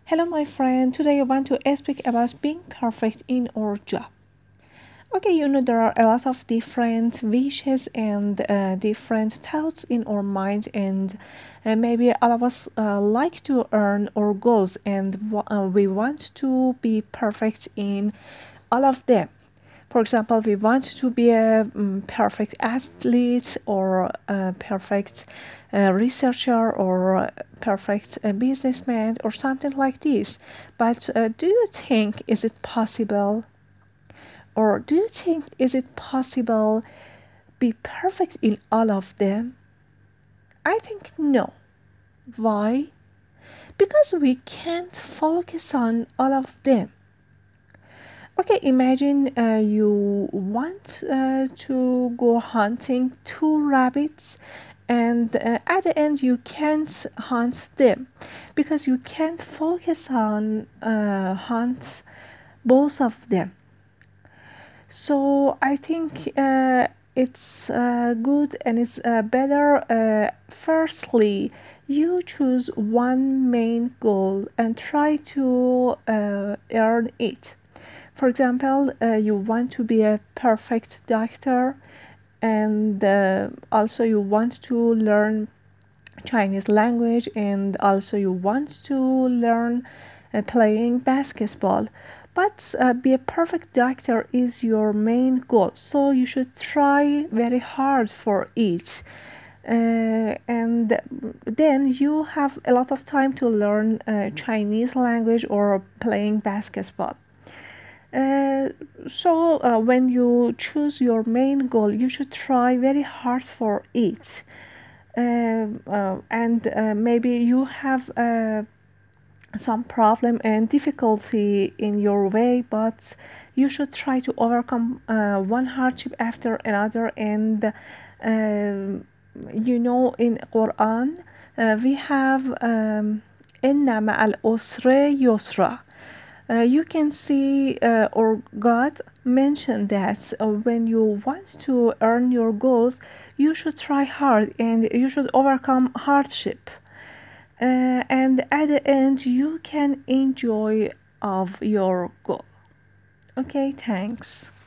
Hello, my friend. Today I want to speak about being perfect in our job. Okay, there are a lot of different wishes and different thoughts in our mind, and maybe all of us like to earn our goals, and we want to be perfect in all of them. For example, we want to be a perfect athlete or a perfect researcher or a perfect businessman or something like this. But do you think is it possible? Or do you think is it possible be perfect in all of them? I think no. Why? Because we can't focus on all of them. Okay, imagine you want to go hunting two rabbits, and at the end, you can't hunt them because you can't focus on hunt both of them. So I think it's good and it's better. Firstly, you choose one main goal and try to earn it. For example, you want to be a perfect doctor, and also you want to learn Chinese language, and also you want to learn playing basketball. But be a perfect doctor is your main goal, so you should try very hard for it. And then you have a lot of time to learn Chinese language or playing basketball. Uh, so when you choose your main goal, you should try very hard for it. And maybe you have some problem and difficulty in your way, but you should try to overcome one hardship after another. And in Quran, we have إن مع العسر يسرا. You can see, or God mentioned that when you want to earn your goals, you should try hard and you should overcome hardship. And at the end, you can enjoy of your goal. Okay, thanks.